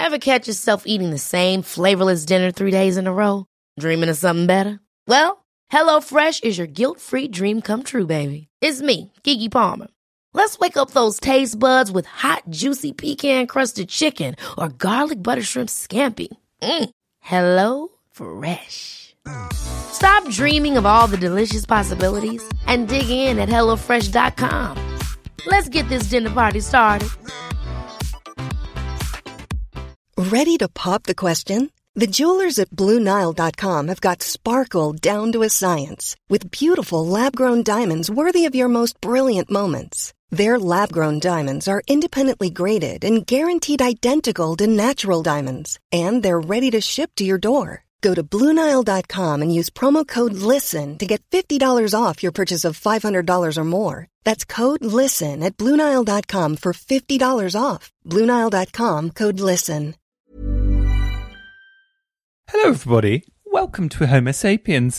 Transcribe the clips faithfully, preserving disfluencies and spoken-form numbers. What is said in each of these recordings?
Ever catch yourself eating the same flavorless dinner three days in a row? Dreaming of something better? Well, HelloFresh is your guilt-free dream come true, baby. It's me, Keke Palmer. Let's wake up those taste buds with hot, juicy pecan-crusted chicken or garlic butter shrimp scampi. Mm. Hello Fresh. Stop dreaming of all the delicious possibilities and dig in at hello fresh dot com. Let's get this dinner party started. Ready to pop the question? The jewelers at Blue Nile dot com have got sparkle down to a science with beautiful lab-grown diamonds worthy of your most brilliant moments. Their lab-grown diamonds are independently graded and guaranteed identical to natural diamonds, and they're ready to ship to your door. Go to Blue Nile dot com and use promo code LISTEN to get fifty dollars off your purchase of five hundred dollars or more. That's code LISTEN at Blue Nile dot com for fifty dollars off. Blue Nile dot com, code LISTEN. Hello everybody, welcome to Homo Sapiens,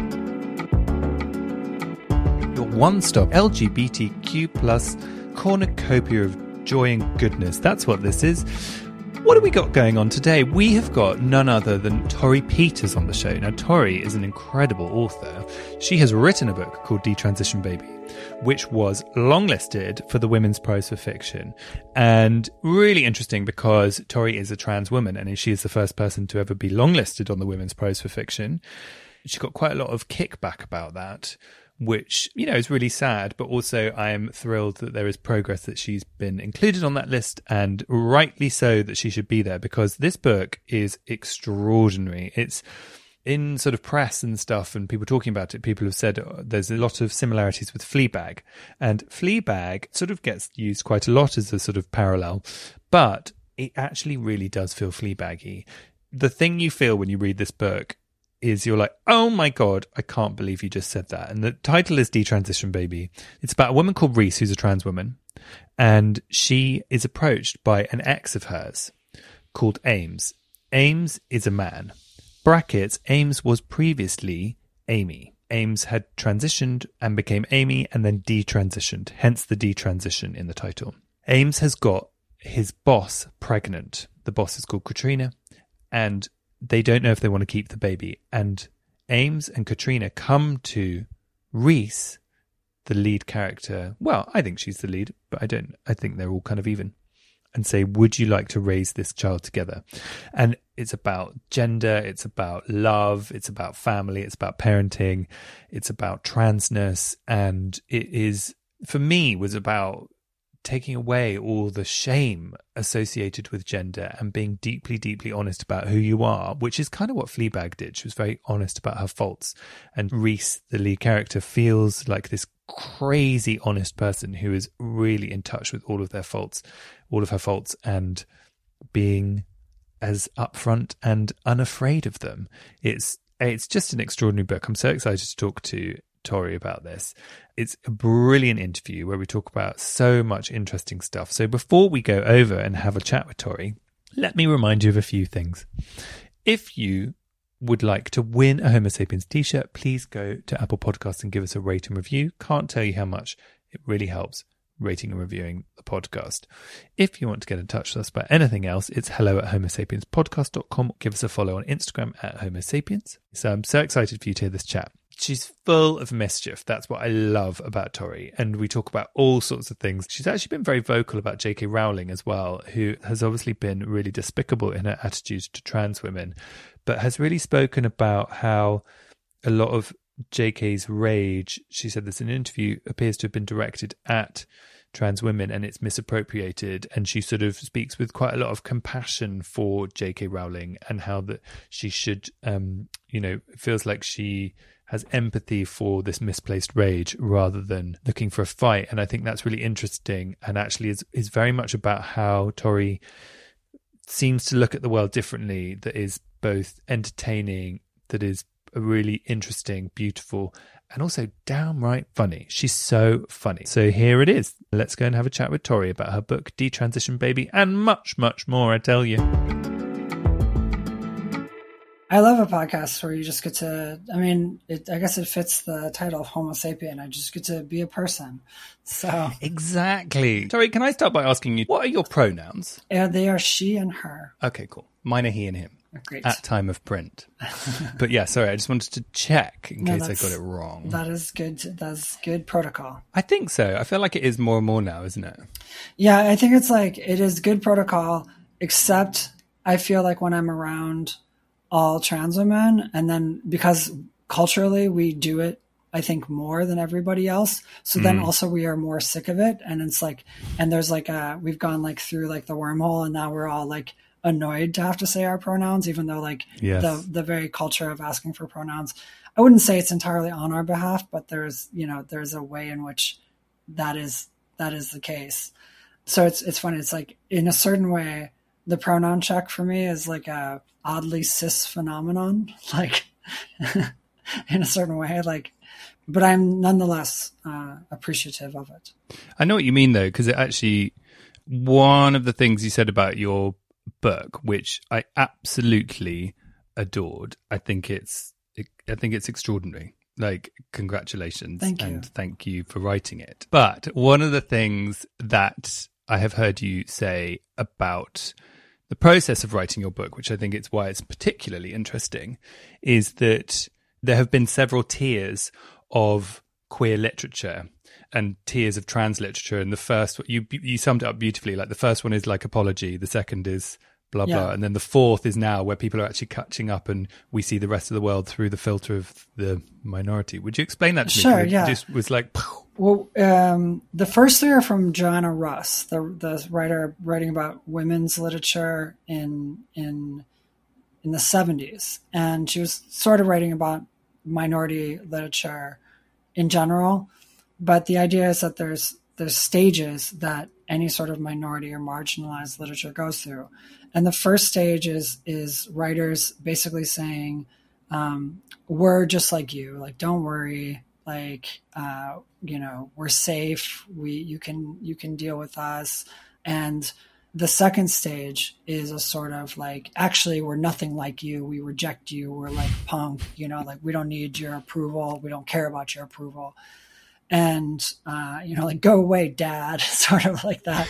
your one-stop L G B T Q plus cornucopia of joy and goodness. That's what this is. What have we got going on today? We have got none other than Torrey Peters on the show. Now, Torrey is an incredible author. She has written a book called Detransition Baby, which was longlisted for the Women's Prize for Fiction. And really interesting because Torrey is a trans woman and she is the first person to ever be longlisted on the Women's Prize for Fiction. She got quite a lot of kickback about that, which, you know, is really sad, but also I am thrilled that there is progress that she's been included on that list, and rightly so that she should be there, because this book is extraordinary. It's in sort of press and stuff and people talking about it, people have said oh, there's a lot of similarities with Fleabag, and Fleabag sort of gets used quite a lot as a sort of parallel, but it actually really does feel Fleabaggy. The thing you feel when you read this book is you're like, oh my God, I can't believe you just said that. And the title is Detransition Baby. It's about a woman called Reese, who's a trans woman, and she is approached by an ex of hers called Ames. Ames is a man. Brackets, Ames was previously Amy. Ames had transitioned and became Amy and then detransitioned, hence the detransition in the title. Ames has got his boss pregnant. The boss is called Katrina, and they don't know if they want to keep the baby. And Ames and Katrina come to Reese, the lead character. Well, I think she's the lead, but I don't, I think they're all kind of even, and say, would you like to raise this child together? And it's about gender, it's about love, it's about family, it's about parenting, it's about transness. And it is, for me, was about taking away all the shame associated with gender and being deeply, deeply honest about who you are, which is kind of what Fleabag did. She was very honest about her faults. And Reese, the lead character, feels like this crazy honest person who is really in touch with all of their faults, all of her faults, and being as upfront and unafraid of them. It's it's just an extraordinary book. I'm so excited to talk to Torrey about this. It's a brilliant interview where we talk about so much interesting stuff. So before we go over and have a chat with Torrey, let me remind you of a few things. If you would like to win a Homo Sapiens t-shirt, please go to Apple Podcasts and give us a rate and review. Can't tell you how much it really helps rating and reviewing the podcast. If you want to get in touch with us about anything else, it's hello at homo sapiens podcast dot com. Give us a follow on Instagram at Homo Sapiens. So I'm so excited for you to hear this chat. She's full of mischief. That's what I love about Torrey. And we talk about all sorts of things. She's actually been very vocal about J K Rowling as well, who has obviously been really despicable in her attitude to trans women, but has really spoken about how a lot of J K's rage, she said this in an interview, appears to have been directed at trans women and it's misappropriated. And she sort of speaks with quite a lot of compassion for J K Rowling and how that she should, um, you know, it feels like she has empathy for this misplaced rage rather than looking for a fight. And I think that's really interesting, and actually is, is very much about how Torrey seems to look at the world differently, that is both entertaining, that is a really interesting, beautiful, and also downright funny. She's so funny. So here it is. Let's go and have a chat with Torrey about her book, Detransition Baby, and much, much more, I tell you. I love a podcast where you just get to, I mean, it, I guess it fits the title of Homo sapien. I just get to be a person. So exactly. Sorry, can I start by asking you, what are your pronouns? Yeah, they are she and her. Okay, cool. Mine are he and him. Great. At time of print. But yeah, sorry, I just wanted to check in no, case I got it wrong. That is good. That's good protocol. I think so. I feel like it is more and more now, isn't it? Yeah, I think it's like, it is good protocol, except I feel like when I'm around all trans women, and then because culturally we do it, I think, more than everybody else. So then Mm. also we are more sick of it. And it's like, and there's like a, we've gone like through like the wormhole, and now we're all like annoyed to have to say our pronouns, even though like Yes. the, the very culture of asking for pronouns, I wouldn't say it's entirely on our behalf, but there's, you know, there's a way in which that is, that is the case. So it's, it's funny. It's like, in a certain way, the pronoun check for me is like a oddly cis phenomenon, like in a certain way, like, but I'm nonetheless uh, appreciative of it. I know what you mean, though, because it actually, one of the things you said about your book, which I absolutely adored, I think it's, I think it's extraordinary. Like, congratulations. Thank you. And thank you for writing it. But one of the things that I have heard you say about the process of writing your book, which I think it's why it's particularly interesting, is that there have been several tiers of queer literature and tiers of trans literature. And the first, you you summed it up beautifully. Like the first one is like apology, the second is blah blah, Yeah. and then the fourth is now where people are actually catching up, and we see the rest of the world through the filter of the minority. Would you explain that to me? Sure, 'Cause it yeah. just was like, pow. Well, um, the first three are from Joanna Russ, the the writer writing about women's literature in in in the seventies, and she was sort of writing about minority literature in general. But the idea is that there's there's stages that any sort of minority or marginalized literature goes through, and the first stage is is writers basically saying, um, "We're just like you. Like, don't worry. Like, uh, you know, we're safe. We you can you can deal with us." And the second stage is a sort of like, actually, we're nothing like you. We reject you. We're like punk. You know, like we don't need your approval. We don't care about your approval. And, uh, you know, like, go away, dad, sort of like that,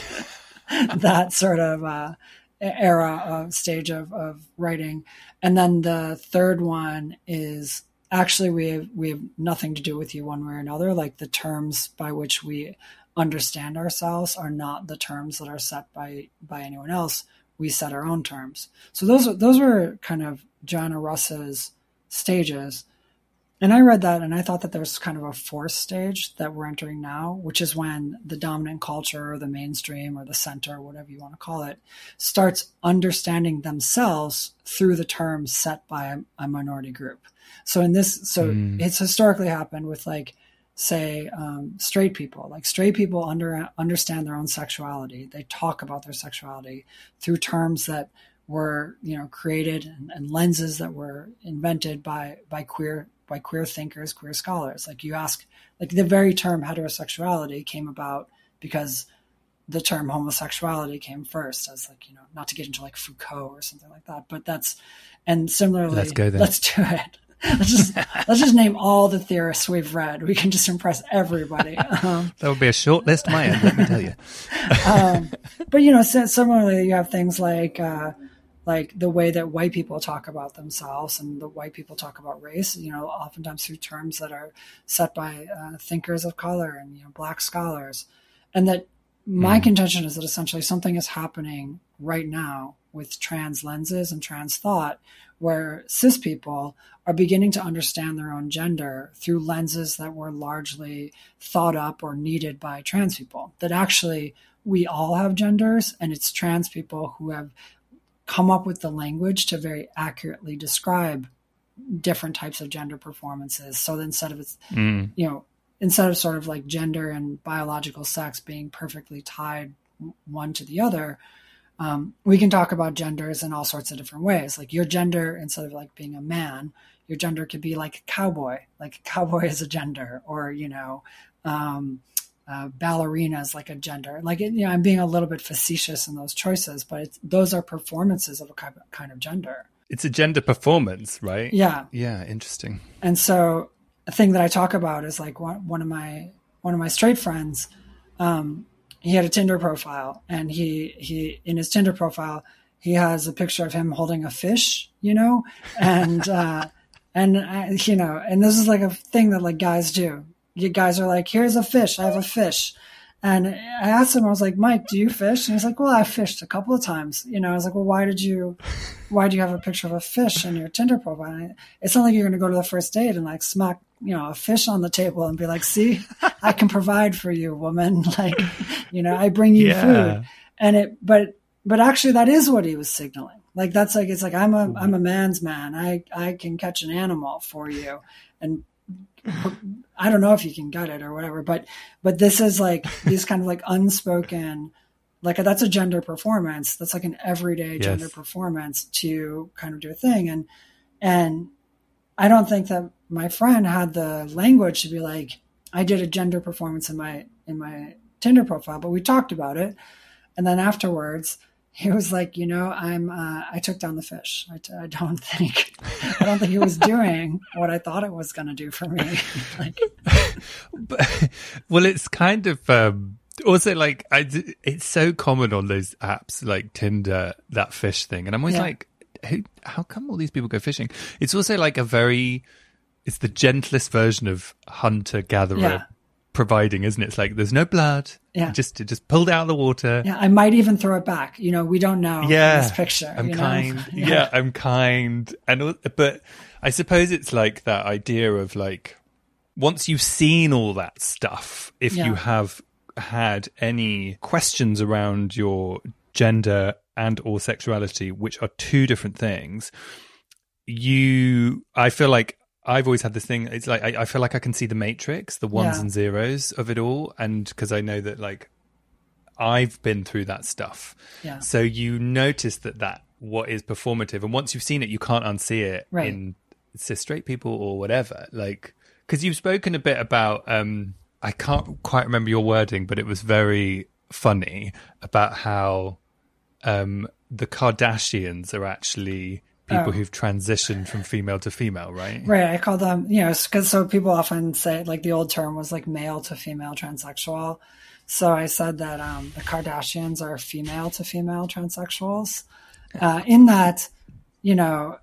that sort of uh, era of stage of, of writing. And then the third one is actually, we have, we have nothing to do with you one way or another. Like the terms by which we understand ourselves are not the terms that are set by, by anyone else. We set our own terms. So those, those were kind of Joanna Russ's stages. And I read that and I thought that there's kind of a fourth stage that we're entering now, which is when the dominant culture or the mainstream or the center, whatever you want to call it, starts understanding themselves through the terms set by a, a minority group. So in this, so mm. it's historically happened with like, say, um, straight people. Like straight people under, understand their own sexuality. They talk about their sexuality through terms that were, you know, created and, and lenses that were invented by by queer by queer thinkers, queer scholars. Like you ask, like the very term heterosexuality came about because the term homosexuality came first, as like, you know, not to get into like Foucault or something like that, but that's, and similarly, let's go there. Let's do it. Let's just let's just name all the theorists we've read. We can just impress everybody. Um, that would be a short list, my end. Let me tell you. um, but you know, similarly, you have things like uh, like the way that white people talk about themselves and the white people talk about race. You know, oftentimes through terms that are set by uh, thinkers of color and you know Black scholars. And that my mm. contention is that essentially something is happening right now with trans lenses and trans thought, where cis people are beginning to understand their own gender through lenses that were largely thought up or needed by trans people. That actually we all have genders, and it's trans people who have come up with the language to very accurately describe different types of gender performances. So instead of it's, mm. you know, instead of sort of like gender and biological sex being perfectly tied one to the other, Um, we can talk about genders in all sorts of different ways. Like your gender, instead of like being a man, your gender could be like a cowboy, like a cowboy is a gender, or, you know, um, uh, ballerina is like a gender. Like, you know, I'm being a little bit facetious in those choices, but it's, those are performances of a kind of gender. It's a gender performance, right? Yeah. Yeah. Interesting. And so a thing that I talk about is like one, one of my, one of my straight friends, um, he had a Tinder profile, and he, he, in his Tinder profile, he has a picture of him holding a fish, you know, and, uh, and, uh, you know, and this is like a thing that like guys do. You guys are like, here's a fish. I have a fish. And I asked him, I was like, Mike, do you fish? And he's like, well, I fished a couple of times. You know, I was like, well, why did you, why do you have a picture of a fish in your Tinder profile? And it's not like you're going to go to the first date and like smack, you know, a fish on the table and be like, see, I can provide for you, woman. Like, you know, I bring you yeah. food. And it, but, but actually that is what he was signaling. Like, that's like, it's like, I'm a, I'm a man's man. I, I can catch an animal for you. And I don't know if you can gut it or whatever, but, but this is like these kind of like unspoken, like that's a gender performance. That's like an everyday yes. gender performance to kind of do a thing. And, and I don't think that my friend had the language to be like, I did a gender performance in my, in my Tinder profile, but we talked about it. And then afterwards, he was like, you know, I'm, uh, I took down the fish. I, t- I don't think, I don't think he was doing what I thought it was going to do for me. Like, but, well, it's kind of, um, also like, I, it's so common on those apps like Tinder, that fish thing. And I'm always yeah. like, who, how come all these people go fishing? It's also like a very, it's the gentlest version of hunter gatherer. Yeah. Providing, isn't it? It's like there's no blood. Yeah, just just pulled out of the water. Yeah, I might even throw it back. You know, we don't know. Yeah, in this picture. I'm you kind. Know? Yeah. yeah, I'm kind. And but I suppose it's like that idea of like once you've seen all that stuff, if yeah. you have had any questions around your gender and or sexuality, which are two different things, you, I feel like. I've always had this thing. It's like, I, I feel like I can see the matrix, the ones yeah. and zeros of it all. And because I know that like I've been through that stuff. Yeah. So you notice that that what is performative. And once you've seen it, you can't unsee it right. in cis straight people or whatever. Like, because you've spoken a bit about, um, I can't quite remember your wording, but it was very funny about how um, the Kardashians are actually people oh. who've transitioned from female to female, right? Right. I call them, you know, because so people often say like the old term was like male to female transsexual. So I said that um, the Kardashians are female to female transsexuals. Uh, in that, you know,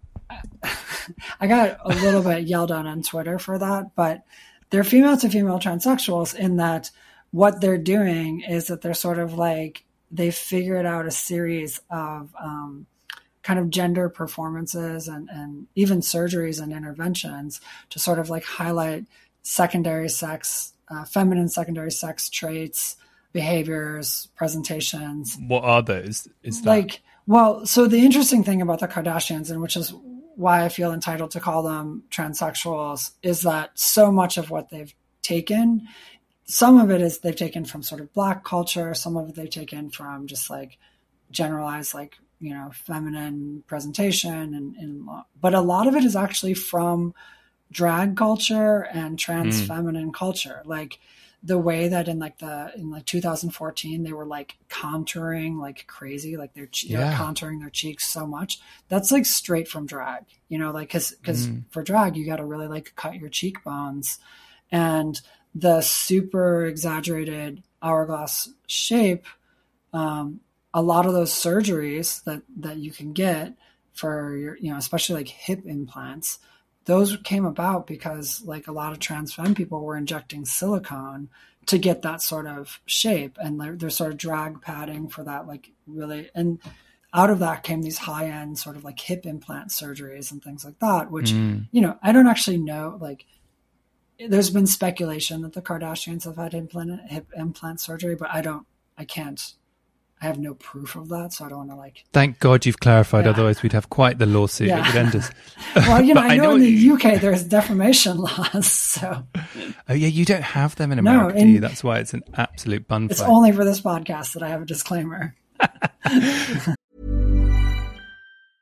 I got a little bit yelled at on Twitter for that, but they're female to female transsexuals in that what they're doing is that they're sort of like, they've figured out a series of um, kind of gender performances and, and even surgeries and interventions to sort of like highlight secondary sex, uh, feminine secondary sex traits, behaviors, presentations. What are those? Is that like, well, so the interesting thing about the Kardashians, and which is why I feel entitled to call them transsexuals, is that so much of what they've taken, some of it is they've taken from sort of Black culture, some of it they've taken from just like generalized like, you know, feminine presentation, and, and but a lot of it is actually from drag culture and trans mm. feminine culture. Like the way that in like the, in like two thousand fourteen, they were like contouring like crazy, like they're, yeah. they're contouring their cheeks so much. That's like straight from drag, you know, like, cause, cause mm. for drag, you got to really like cut your cheekbones, and the super exaggerated hourglass shape, um, a lot of those surgeries that, that you can get for your, you know, especially like hip implants, those came about because like a lot of trans femme people were injecting silicone to get that sort of shape. And they're, they're sort of drag padding for that, like really. And out of that came these high end sort of like hip implant surgeries and things like that, which, mm. you know, I don't actually know, like there's been speculation that the Kardashians have had implant, hip implant surgery, but I don't, I can't, I have no proof of that, so I don't want to like... Thank God you've clarified, yeah. Otherwise we'd have quite the lawsuit. Yeah. It would end us. Well, you know, I know, I know in the U K there's defamation laws, so... Oh yeah, you don't have them in America, no, in, do you? That's why it's an absolute bun It's fight. Only for this podcast that I have a disclaimer.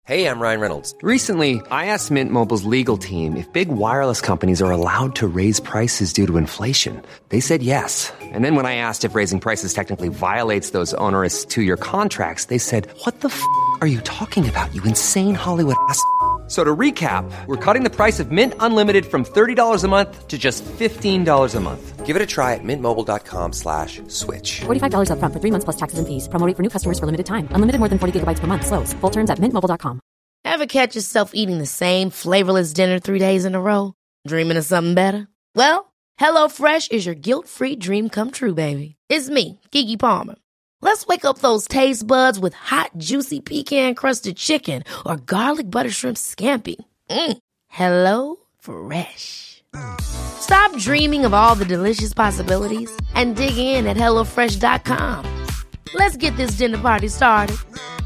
Hey, I'm Ryan Reynolds. Recently, I asked Mint Mobile's legal team if big wireless companies are allowed to raise prices due to inflation. They said yes. And then when I asked if raising prices technically violates those onerous two-year contracts, they said, what the f*** are you talking about, you insane Hollywood ass f- So to recap, we're cutting the price of Mint Unlimited from thirty dollars a month to just fifteen dollars a month. Give it a try at mintmobile.com slash switch. forty-five dollars up front for three months plus taxes and fees. Promo rate for new customers for limited time. Unlimited more than forty gigabytes per month. Slows full terms at mint mobile dot com. Ever catch yourself eating the same flavorless dinner three days in a row? Dreaming of something better? Well, HelloFresh is your guilt-free dream come true, baby. It's me, Keke Palmer. Let's wake up those taste buds with hot, juicy pecan-crusted chicken or garlic butter shrimp scampi. Mm. Hello Fresh. Stop dreaming of all the delicious possibilities and dig in at hello fresh dot com. Let's get this dinner party started.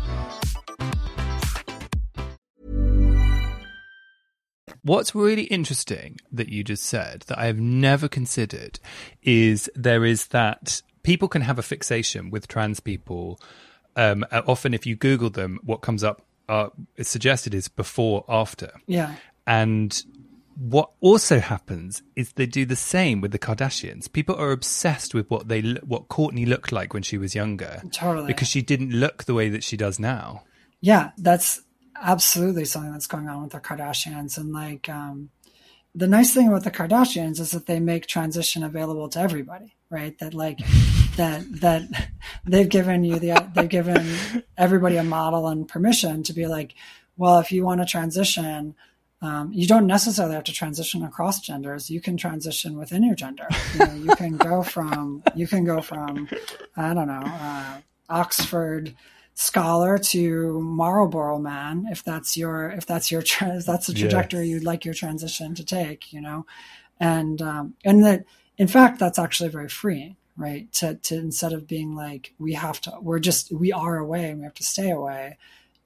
What's really interesting that you just said that I have never considered is there is that people can have a fixation with trans people. Um, often if you Google them, what comes up uh, is suggested is before, after. Yeah. And what also happens is they do the same with the Kardashians. People are obsessed with what they what Kourtney looked like when she was younger. Totally. Because she didn't look the way that she does now. Yeah, that's absolutely something that's going on with the Kardashians. And like um, the nice thing about the Kardashians is that they make transition available to everybody, right? That like that that they've given you the they've given everybody a model and permission to be like, well, if you want to transition, um, you don't necessarily have to transition across genders. You can transition within your gender. You know, you can go from you can go from I don't know uh, Oxford scholar to Marlboro man, if that's your if that's your if that's the trajectory yes. you'd like your transition to take, you know, and um, and that in fact that's actually very freeing, right? To to instead of being like we have to, we're just we are away and we have to stay away.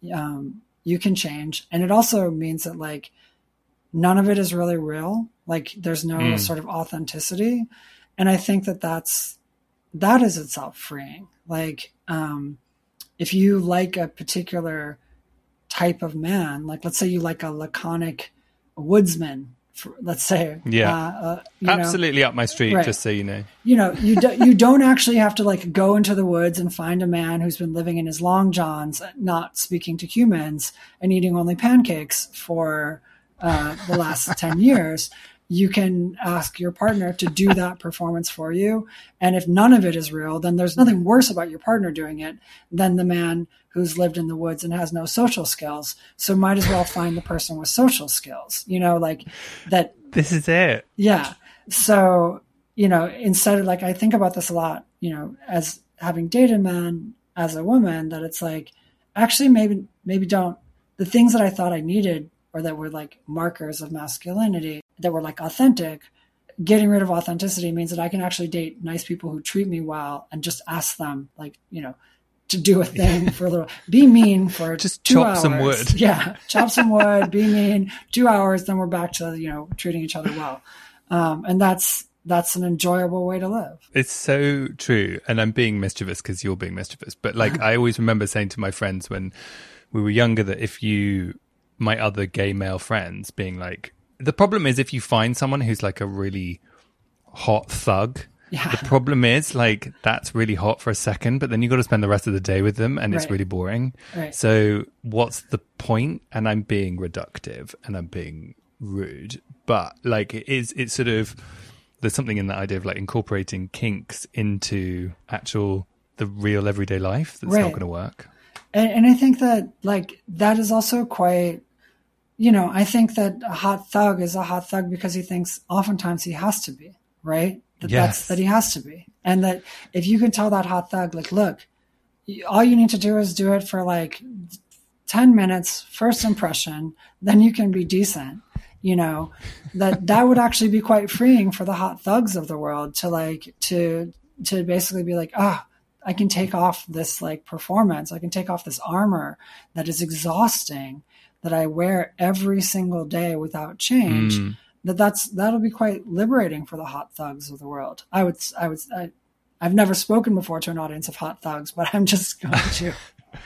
Um, you can change, and it also means that like none of it is really real. Like there's no mm. sort of authenticity, and I think that that's that is itself freeing. Like. Um, If you like a particular type of man, like let's say you like a laconic woodsman, for, let's say, yeah, uh, uh, absolutely know, up my street. right. Just so you know, you know, you do, you don't actually have to like go into the woods and find a man who's been living in his long johns, not speaking to humans and eating only pancakes for uh, the last ten years. You can ask your partner to do that performance for you. And if none of it is real, then there's nothing worse about your partner doing it than the man who's lived in the woods and has no social skills. So might as well find the person with social skills, you know, like that. This is it. Yeah. So, you know, instead of like, I think about this a lot, you know, as having dated men as a woman, that it's like, actually, maybe, maybe don't the things that I thought I needed or that were like markers of masculinity that were like authentic, getting rid of authenticity means that I can actually date nice people who treat me well and just ask them like, you know, to do a thing for a little, be mean for just two chop hours. some wood. Yeah. Chop some wood, be mean, two hours. Then we're back to, you know, treating each other well. Um, and that's, that's an enjoyable way to live. It's so true. And I'm being mischievous because you're being mischievous. But like, I always remember saying to my friends when we were younger that if you, my other gay male friends being like, the problem is if you find someone who's like a really hot thug, yeah. the problem is like that's really hot for a second, but then you got to spend the rest of the day with them and right. it's really boring. Right. So what's the point? And I'm being reductive and I'm being rude, but like it is, it's sort of, there's something in that idea of like incorporating kinks into actual, the real everyday life that's right. not going to work. And, and I think that like that is also quite, you know, I think that a hot thug is a hot thug because he thinks oftentimes he has to be, right? That yes. that's, that he has to be. And that if you can tell that hot thug, like, look, all you need to do is do it for like ten minutes, first impression, then you can be decent, you know, that that would actually be quite freeing for the hot thugs of the world to like, to, to basically be like, ah, oh, I can take off this like performance. I can take off this armor that is exhausting that I wear every single day without change, mm. that that's, that'll be quite liberating for the hot thugs of the world. I would, I would, I, I've never spoken before to an audience of hot thugs, but I'm just going to, I'm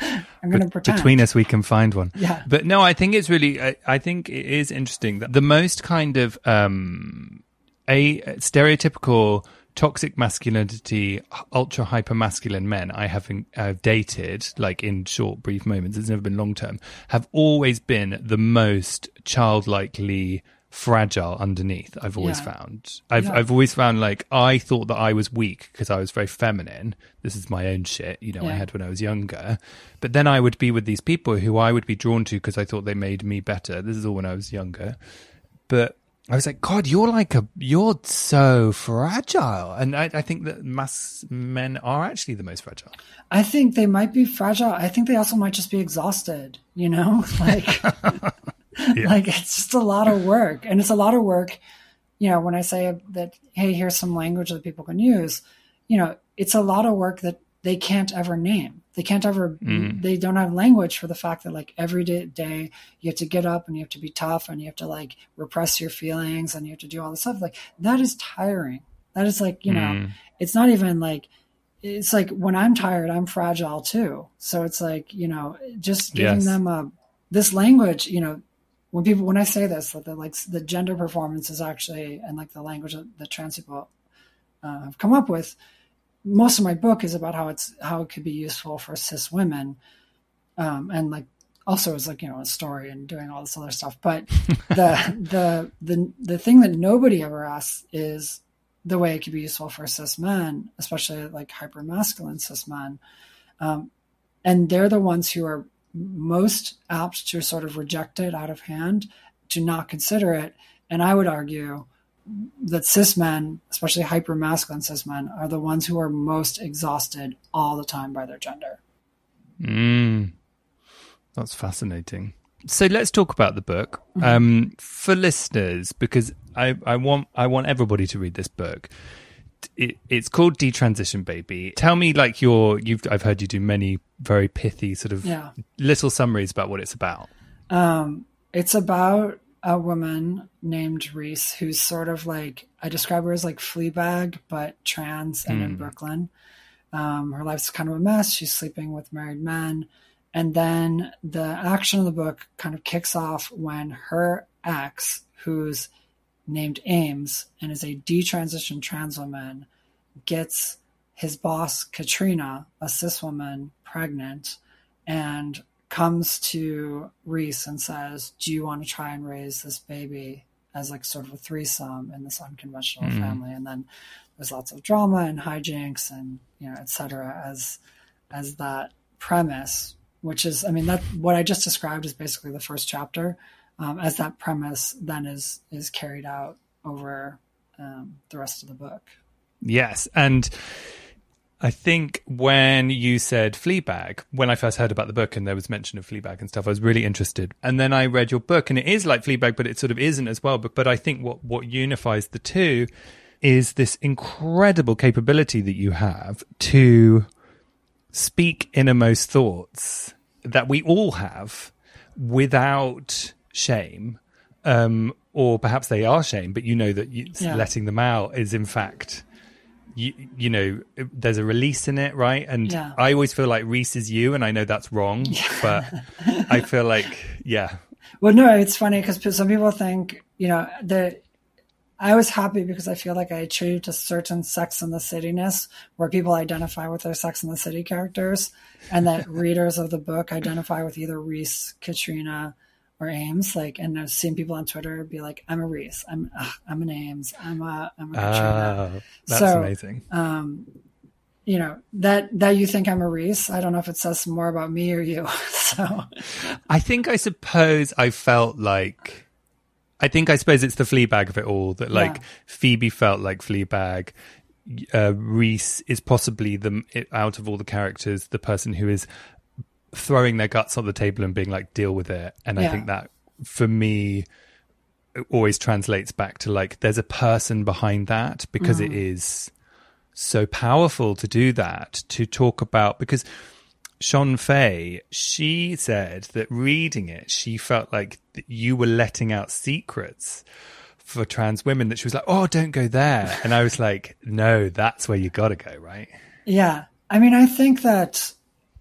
I'm going to pretend. Between us, we can find one. Yeah. But no, I think it's really, I, I think it is interesting that the most kind of um, a stereotypical toxic masculinity, ultra hyper masculine men I have uh, dated, like in short, brief moments, it's never been long term, have always been the most childlikely fragile underneath. I've always yeah. found I've yeah. I've always found like I thought that I was weak because I was very feminine. This is my own shit, you know, yeah. I had when I was younger. But then I would be with these people who I would be drawn to because I thought they made me better. This is all when I was younger. But I was like, God, you're like a you're so fragile. And I, I think that mass men are actually the most fragile. I think they might be fragile. I think they also might just be exhausted, you know? Like Yeah. Like it's just a lot of work, and it's a lot of work. You know, when I say that, hey, here's some language that people can use, you know, it's a lot of work that they can't ever name. They can't ever, mm. they don't have language for the fact that like every day, day you have to get up and you have to be tough and you have to like repress your feelings and you have to do all this stuff. Like that is tiring. That is like, you know, mm. it's not even like, it's like when I'm tired, I'm fragile too. So it's like, you know, just giving yes. them a, this language, you know, when people, when I say this, that the, like the gender performance is actually, and like the language that, that trans people uh, have come up with, most of my book is about how it's, how it could be useful for cis women. Um, and like, also it's like, you know, a story and doing all this other stuff. But the, the, the, the thing that nobody ever asks is the way it could be useful for cis men, especially like hypermasculine cis men. Um, and they're the ones who are most apt to sort of reject it out of hand, to not consider it. And I would argue that cis men, especially hyper-masculine cis men, are the ones who are most exhausted all the time by their gender. Mm, that's fascinating. So let's talk about the book. Mm-hmm. Um, for listeners, because I, I want I want everybody to read this book. It, it's called Detransition Baby. Tell me, like, your you've I've heard you do many very pithy sort of yeah. little summaries about what it's about. Um, it's about a woman named Reese who's sort of like, I describe her as like Fleabag, but trans and mm. in Brooklyn. Um, her life's kind of a mess. She's sleeping with married men. And then the action of the book kind of kicks off when her ex, who's named Ames and is a detransitioned trans woman, gets his boss, Katrina, a cis woman, pregnant, and comes to Reese and says, do you want to try and raise this baby as like sort of a threesome in this unconventional mm. family? And then there's lots of drama and hijinks and, you know, et cetera, as, as that premise, which is, I mean, that what I just described is basically the first chapter. Um, as that premise then is is carried out over um, the rest of the book. Yes, and I think when you said Fleabag, when I first heard about the book and there was mention of Fleabag and stuff, I was really interested. And then I read your book, and it is like Fleabag, but it sort of isn't as well. But, but I think what, what unifies the two is this incredible capability that you have to speak innermost thoughts that we all have without shame, um, or perhaps they are shame, but you know that you, yeah. letting them out is in fact, you, you know, there's a release in it, right? And yeah. I always feel like Reese is you, and I know that's wrong, yeah. but I feel like, yeah. Well, no, it's funny because some people think, you know, that I was happy because I feel like I achieved a certain Sex and the City-ness where people identify with their Sex and the City characters, and that readers of the book identify with either Reese, Katrina, or Ames. Like, and I've seen people on Twitter be like, I'm a Reese, I'm ugh, I'm an Ames, I'm a I'm a Katrina. Oh, that's so, amazing. Um, you know, that that you think I'm a Reese, I don't know if it says more about me or you. So I think I suppose I felt like I think I suppose it's the Fleabag of it all, that like yeah. Phoebe felt like Fleabag. Uh, Reese is possibly the out of all the characters the person who is throwing their guts on the table and being like, deal with it. And yeah. I think that for me it always translates back to like there's a person behind that, because mm. it is so powerful to do that, to talk about, because Sean Fay, she said that reading it, she felt like you were letting out secrets for trans women, that she was like, oh, don't go there. And I was like, no, that's where you got to go, right? Yeah. I mean, I think that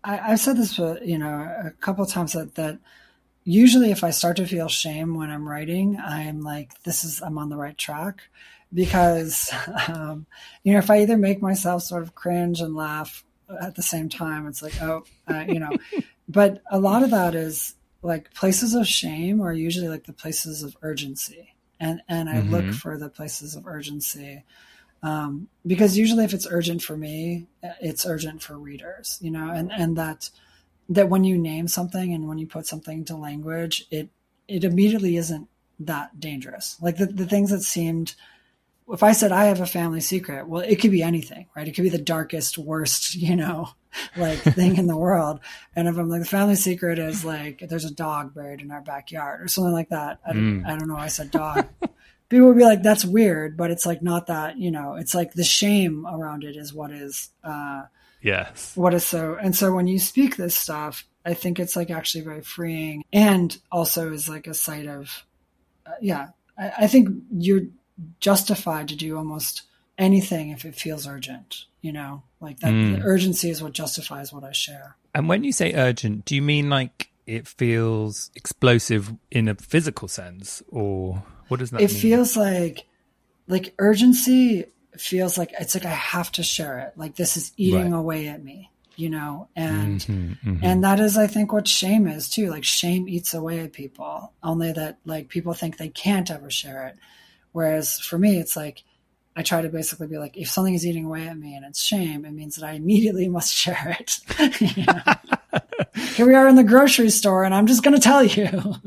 I, I've said this, you know, a couple of times that, that usually if I start to feel shame when I'm writing, I'm like, this is, I'm on the right track. Because, um, you know, if I either make myself sort of cringe and laugh at the same time, it's like, oh, uh, you know, but a lot of that is like places of shame are usually like the places of urgency. And, and I mm-hmm. look for the places of urgency. Um, because usually if it's urgent for me, it's urgent for readers, you know, and, and that, that when you name something and when you put something to language, it, it immediately isn't that dangerous. Like the, the things that seemed, if I said I have a family secret, well, it could be anything, right? It could be the darkest, worst, you know, like thing in the world. And if I'm like, the family secret is like, there's a dog buried in our backyard or something like that. I don't, mm. I don't know. I said dog. People would be like, that's weird, but it's like not that, you know, it's like the shame around it is what is, uh, yes, what is so, and so when you speak this stuff, I think it's like actually very freeing and also is like a site of, uh, yeah, I, I think you're justified to do almost anything if it feels urgent, you know, like that mm. the urgency is what justifies what I share. And when you say urgent, do you mean like it feels explosive in a physical sense, or what does that it mean? It feels like, like urgency feels like it's like I have to share it. Like this is eating right. away at me, you know, and mm-hmm, mm-hmm. and that is, I think, what shame is too. Like shame eats away at people, only that like people think they can't ever share it. Whereas for me, it's like, I try to basically be like, if something is eating away at me and it's shame, it means that I immediately must share it. You know? Here we are in the grocery store and I'm just going to tell you.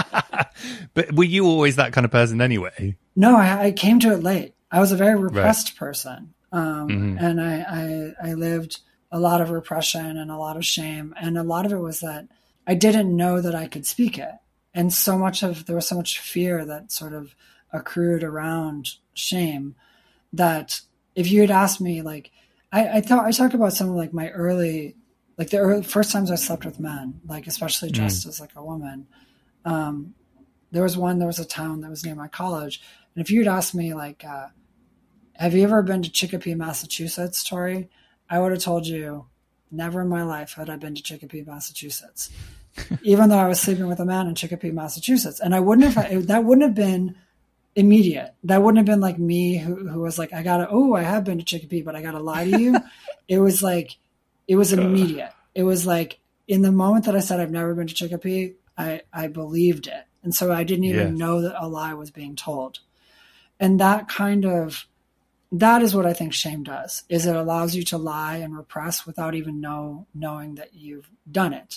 But were you always that kind of person anyway? No, I, I came to it late. I was a very repressed right. person. Um, mm-hmm. And I, I, I lived a lot of repression and a lot of shame. And a lot of it was that I didn't know that I could speak it. And so much of, there was so much fear that sort of accrued around shame that if you had asked me, like, I, I thought I talk about some of like my early, like the early, first times I slept with men, like especially dressed mm. as like a woman. Um, there was one, there was a town that was near my college. And if you'd asked me like, uh, have you ever been to Chicopee, Massachusetts, Tori? I would have told you never in my life had I been to Chicopee, Massachusetts, even though I was sleeping with a man in Chicopee, Massachusetts. And I wouldn't have, that wouldn't have been immediate. That wouldn't have been like me who, who was like, I gotta, oh, I have been to Chicopee, but I gotta lie to you. It was like, it was immediate. It was like in the moment that I said, I've never been to Chicopee, I, I believed it. And so I didn't even yes. know that a lie was being told. And that kind of, that is what I think shame does, is it allows you to lie and repress without even know, knowing that you've done it.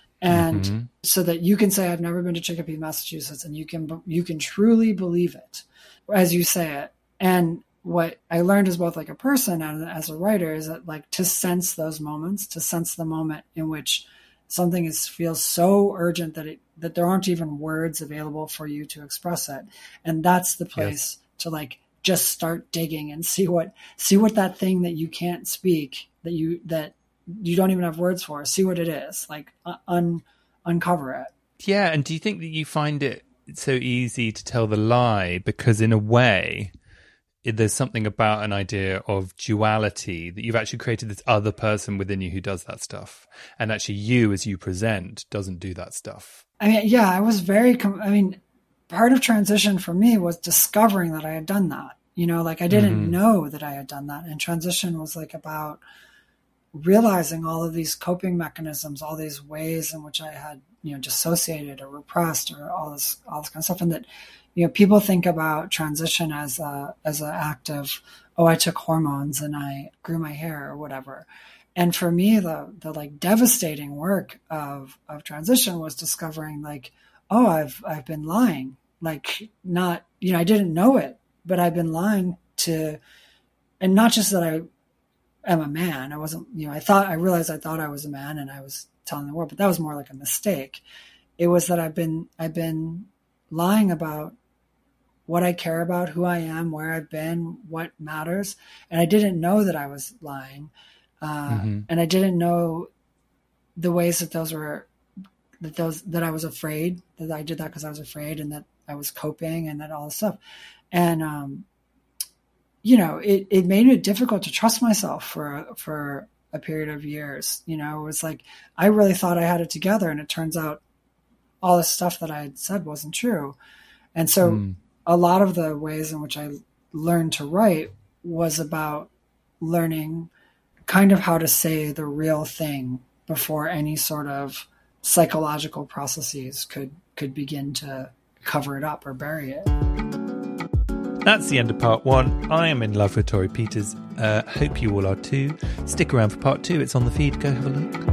And mm-hmm. so that you can say, I've never been to Chicopee, Massachusetts, and you can, you can truly believe it as you say it. And what I learned as both like a person and as a writer is that like to sense those moments, to sense the moment in which something is feels so urgent that it, that there aren't even words available for you to express it. And that's the place yes. to like, just start digging and see what, see what that thing that you can't speak, that you, that, you don't even have words for, see what it is, like un, uncover it. Yeah. And do you think that you find it so easy to tell the lie because in a way it, there's something about an idea of duality that you've actually created this other person within you who does that stuff. And actually you, as you present, doesn't do that stuff. I mean, yeah, I was very, com- I mean, part of transition for me was discovering that I had done that, you know, like I didn't mm-hmm. know that I had done that. And transition was like about realizing all of these coping mechanisms, all these ways in which I had, you know, dissociated or repressed or all this, all this kind of stuff. And that, you know, people think about transition as a, as an act of, oh, I took hormones and I grew my hair or whatever. And for me, the, the like devastating work of, of transition was discovering like, oh, I've, I've been lying, like not, you know, I didn't know it, but I've been lying to, and not just that I, I'm a man. I wasn't, you know, I thought, I realized I thought I was a man and I was telling the world, but that was more like a mistake. It was that I've been, I've been lying about what I care about, who I am, where I've been, what matters. And I didn't know that I was lying. Uh, mm-hmm. And I didn't know the ways that those were, that those, that I was afraid, that I did that because I was afraid and that I was coping and that all this stuff. And, um, you know, it, it made it difficult to trust myself for, for a period of years. You know, it was like, I really thought I had it together, and it turns out all the stuff that I had said wasn't true. And so mm. a lot of the ways in which I learned to write was about learning kind of how to say the real thing before any sort of psychological processes could could begin to cover it up or bury it. That's the end of part one. I am in love with Torrey Peters. Uh, hope you all are too. Stick around for part two. It's on the feed. Go have a look.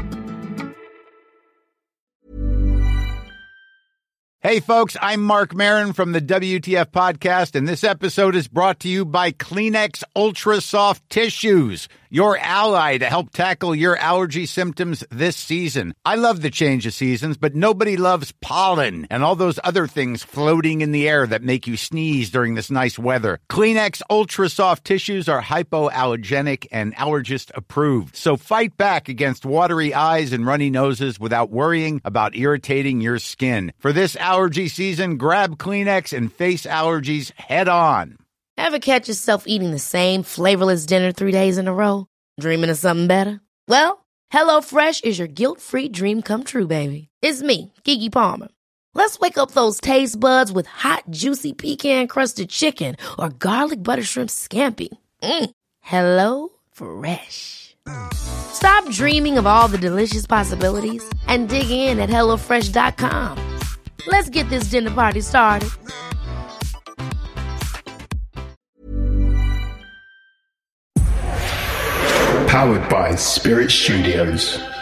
Hey, folks, I'm Mark Maron from the W T F Podcast, and this episode is brought to you by Kleenex Ultra Soft Tissues, your ally to help tackle your allergy symptoms this season. I love the change of seasons, but nobody loves pollen and all those other things floating in the air that make you sneeze during this nice weather. Kleenex Ultra Soft Tissues are hypoallergenic and allergist approved, so fight back against watery eyes and runny noses without worrying about irritating your skin. For this allergy season, grab Kleenex and face allergies head on. Ever catch yourself eating the same flavorless dinner three days in a row? Dreaming of something better? Well, HelloFresh is your guilt-free dream come true, baby. It's me, Keke Palmer. Let's wake up those taste buds with hot, juicy pecan-crusted chicken or garlic butter shrimp scampi. Mm. Hello Fresh. Stop dreaming of all the delicious possibilities and dig in at hello fresh dot com. Let's get this dinner party started. Powered by Spirit Studios.